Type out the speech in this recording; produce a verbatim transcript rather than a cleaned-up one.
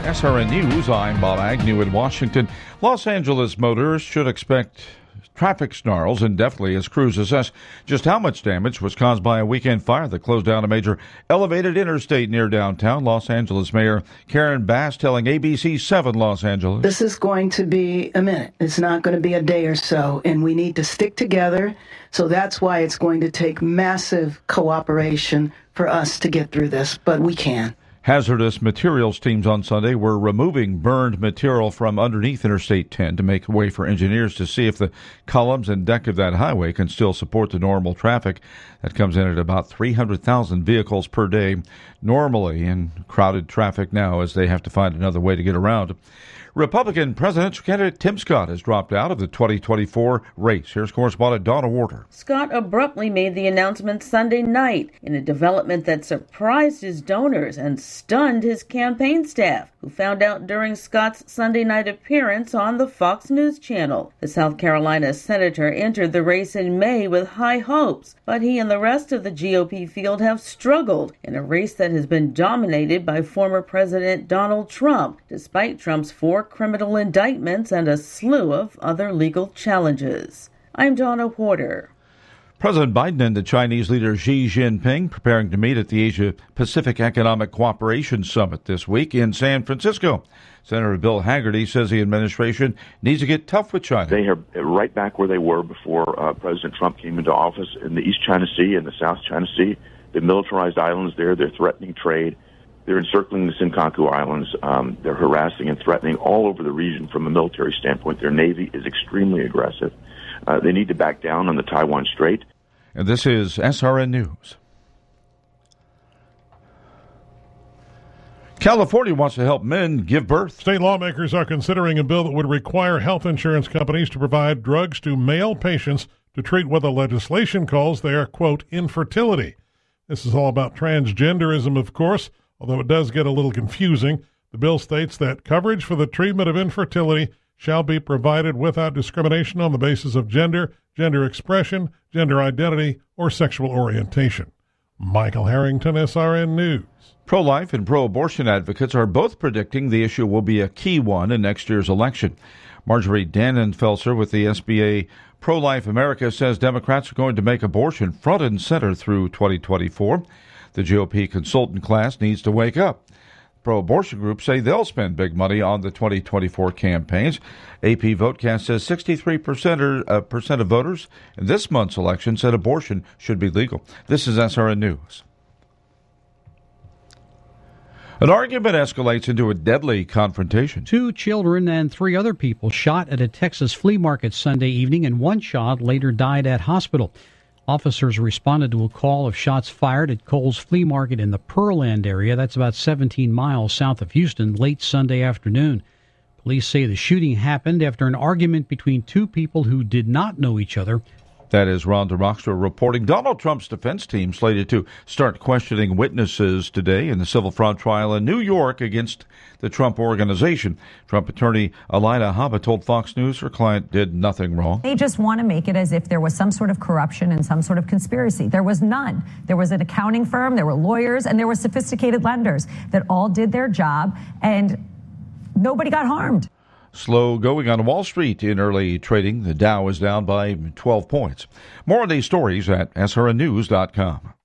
S R N News, I'm Bob Agnew in Washington. Los Angeles motorists should expect traffic snarls indefinitely as crews assess just how much damage was caused by a weekend fire that closed down a major elevated interstate near downtown. Los Angeles Mayor Karen Bass telling A B C seven Los Angeles. This is going to be a minute. It's not going to be a day or so, and we need to stick together. So that's why it's going to take massive cooperation for us to get through this, but we can. Hazardous materials teams on Sunday were removing burned material from underneath Interstate ten to make way for engineers to see if the columns and deck of that highway can still support the normal traffic that comes in at about three hundred thousand vehicles per day normally in crowded traffic now as they have to find another way to get around. Republican presidential candidate Tim Scott has dropped out of the twenty twenty-four race. Here's correspondent Donna Warder. Scott abruptly made the announcement Sunday night in a development that surprised his donors and stunned his campaign staff, who found out during Scott's Sunday night appearance on the Fox News channel. The South Carolina senator entered the race in May with high hopes, but he and the rest of the G O P field have struggled in a race that has been dominated by former President Donald Trump, despite Trump's four criminal indictments and a slew of other legal challenges. I'm Donna Porter. President Biden and the Chinese leader Xi Jinping preparing to meet at the Asia-Pacific Economic Cooperation Summit this week in San Francisco. Senator Bill Hagerty says the administration needs to get tough with China. They are right back where they were before uh, President Trump came into office in the East China Sea and the South China Sea. The militarized islands there, they're threatening trade. They're encircling the Senkaku Islands. Um, they're harassing and threatening all over the region from a military standpoint. Their Navy is extremely aggressive. Uh, they need to back down on the Taiwan Strait. And this is S R N News. California wants to help men give birth. State lawmakers are considering a bill that would require health insurance companies to provide drugs to male patients to treat what the legislation calls their, quote, infertility. This is all about transgenderism, of course, although it does get a little confusing. The bill states that coverage for the treatment of infertility shall be provided without discrimination on the basis of gender, gender expression, gender identity, or sexual orientation. Michael Harrington, S R N News. Pro-life and pro-abortion advocates are both predicting the issue will be a key one in next year's election. Marjorie Dannenfelser with the S B A Pro-Life America says Democrats are going to make abortion front and center through twenty twenty-four. The G O P consultant class needs to wake up. Pro-abortion groups say they'll spend big money on the twenty twenty-four campaigns. A P Votecast says sixty-three percent of voters in this month's election said abortion should be legal. This is S R N News. An argument escalates into a deadly confrontation. Two children and three other people shot at a Texas flea market Sunday evening, and one child later died at hospital. Officers responded to a call of shots fired at Kohl's Flea Market in the Pearland area. That's about seventeen miles south of Houston, late Sunday afternoon. Police say the shooting happened after an argument between two people who did not know each other. That is Rhonda Rockstra reporting. Donald Trump's defense team slated to start questioning witnesses today in the civil fraud trial in New York against the Trump Organization. Trump attorney Alina Habba told Fox News her client did nothing wrong. They just want to make it as if there was some sort of corruption and some sort of conspiracy. There was none. There was an accounting firm, there were lawyers, and there were sophisticated lenders that all did their job, and nobody got harmed. Slow going on Wall Street in early trading. The Dow is down by twelve points. More on these stories at S R N news dot com.